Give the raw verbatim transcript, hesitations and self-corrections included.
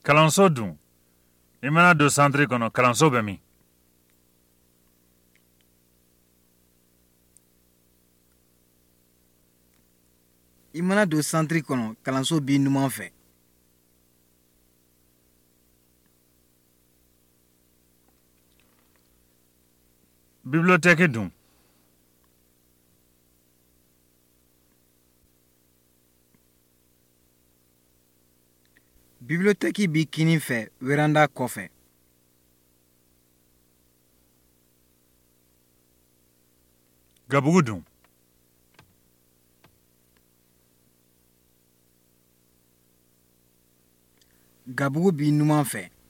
Kalanso dun i mana don centre kɔnɔ kalanso bɛ min? I mana don centre kɔnɔ kalanso b'i numan fɛ. Bibliotɛki dun? Bibliotɛki b'i kini fɛ weranda kɔfɛ. Gabugu dun? Gabugu b'i numan fɛ.